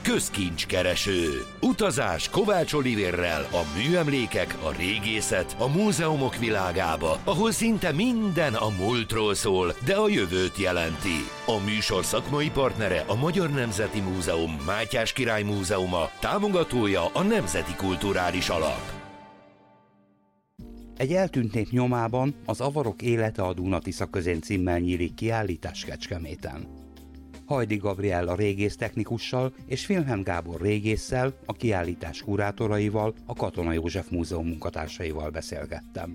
Közkincskereső. Utazás Kovács Olivérrel a műemlékek, a régészet, a múzeumok világába, ahol szinte minden a múltról szól, de a jövőt jelenti. A műsor szakmai partnere a Magyar Nemzeti Múzeum, Mátyás Király Múzeuma, támogatója a Nemzeti Kulturális Alap. Egy eltűnt nép nyomában az avarok élete a Duna-Tisza közén címmel nyílik kiállítás Kecskeméten. Hajdi Gabriella régész technikussal és Vilhelm Gábor régésszel, a kiállítás kurátoraival, a Katona József Múzeum munkatársaival beszélgettem.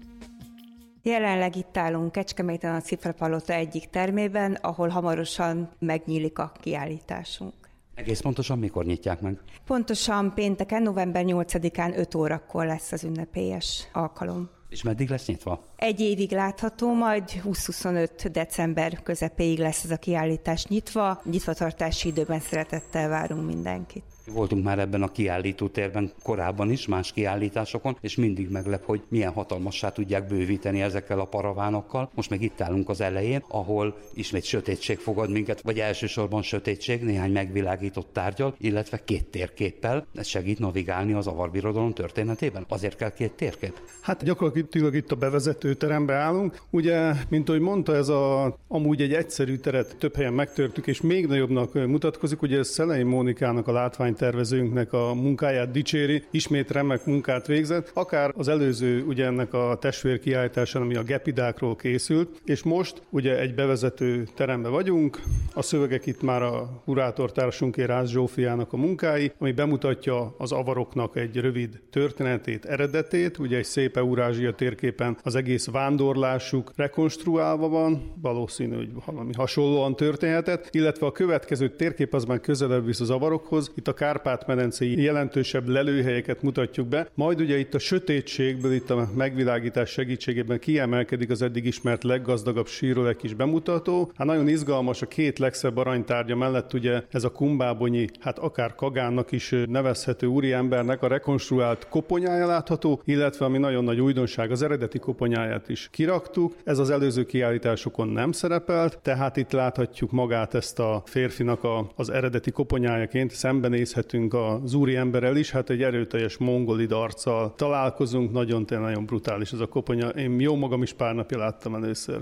Jelenleg itt állunk Kecskeméten a Cifrapalota egyik termében, ahol hamarosan megnyílik a kiállításunk. Egész pontosan mikor nyitják meg? Pontosan pénteken, november 8-án 5 órakor lesz az ünnepélyes alkalom. És meddig lesz nyitva? Egy évig látható, majd 20-25 december közepéig lesz ez a kiállítás nyitva. Nyitvatartási időben szeretettel várunk mindenkit. Voltunk már ebben a kiállító térben korábban is, más kiállításokon, és mindig meglep, hogy milyen hatalmassá tudják bővíteni ezekkel a paravánokkal. Most meg itt állunk az elején, ahol ismét sötétség fogad minket, vagy elsősorban sötétség, néhány megvilágított tárgyal, illetve 2 térképpel. Ez segít navigálni az avarbirodalom történetében. Azért kell 2 térkép? Hát gyakorlatilag itt a bevezetőteremben állunk. Ugye, mint ahogy mondta, ez amúgy egy egyszerű teret több helyen megtörtük, és még nagyobbnak mutatkozik. Ugye ez Szelei Mónikának, a látványtervezőnknek a munkáját dicséri, ismét remek munkát végzett, akár az előző ugye ennek a testvérkiállításán, ami a gepidákról készült, és most ugye egy bevezető teremben vagyunk. A szövegek itt már a kurátortársunké, Rász Zsófiának a munkái, ami bemutatja az avaroknak egy rövid történetét, eredetét, ugye egy szép Eurázsia térképen az egész vándorlásuk rekonstruálva van, valószínű, hogy valami hasonlóan történhetett, illetve a következő térkép az már közelebb visz az avarokhoz. Itt a Kárpát-medencei jelentősebb lelőhelyeket mutatjuk be, majd ugye itt a sötétségből, itt a megvilágítás segítségében kiemelkedik az eddig ismert leggazdagabb sírolek is bemutató. Hát nagyon izgalmas, a 2 legszebb aranytárgya mellett ugye ez a kumbábonyi, hát akár Kagánnak is nevezhető úriembernek a rekonstruált koponyája látható, illetve ami nagyon nagy újdonság, az eredeti koponyáját is kiraktuk. Ez az előző kiállításokon nem szerepelt, tehát itt láthatjuk magát ezt a férfinak az eredeti koponyájaként, szembenézhetünk az úriemberrel is, hát egy erőteljes mongolid arccal találkozunk, nagyon brutális ez a koponya. Én jó magam is pár napja láttam először.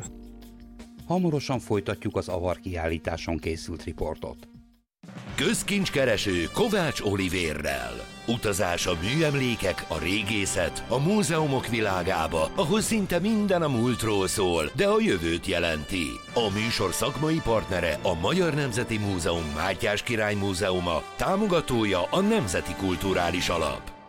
Hamarosan folytatjuk az avar kiállításon készült riportot. Közkincskereső Kovács Olivérrel. Utazás a műemlékek, a régészet, a múzeumok világába, ahol szinte minden a múltról szól, de a jövőt jelenti. A műsor szakmai partnere a Magyar Nemzeti Múzeum, Mátyás Király Múzeuma, támogatója a Nemzeti Kulturális Alap.